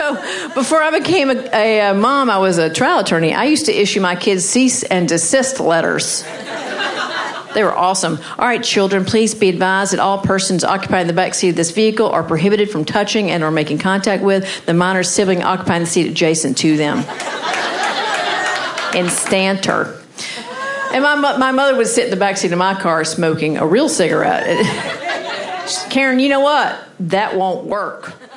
So before I became a mom, I was a trial attorney. I used to issue my kids cease and desist letters. They were awesome. All right, children, please be advised that all persons occupying the back seat of this vehicle are prohibited from touching and or making contact with the minor sibling occupying the seat adjacent to them. Instanter. And my mother would sit in the back seat of my car smoking a real cigarette. Karen, you know what? That won't work.